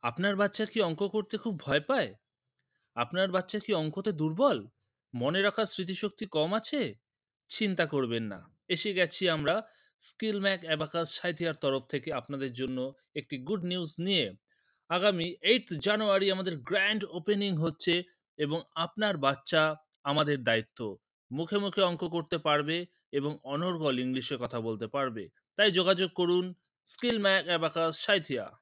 আপনার বাচ্চা কি অঙ্ক করতে খুব ভয় পায়? আপনার বাচ্চা কি অঙ্কতে দুর্বল? মনে রাখার স্মৃতিশক্তি কম আছে? চিন্তা করবেন না। এসে গেছি আমরা স্কিল ম্যাক অ্যাবাকাস সাঁইথিয়ার তরফ থেকে আপনাদের জন্য একটি গুড নিউজ নিয়ে। আগামী 8th জানুয়ারি আমাদের গ্র্যান্ড ওপেনিং হচ্ছে এবং আপনার বাচ্চা আমাদের দায়িত্ব। মুখে, মুখে অঙ্ক করতে পারবে এবং অনর্গল ইংলিশে কথা বলতে পারবে। তাই যোগাযোগ করুন স্কিল ম্যাক অ্যাবাকাস সাঁইথিয়া।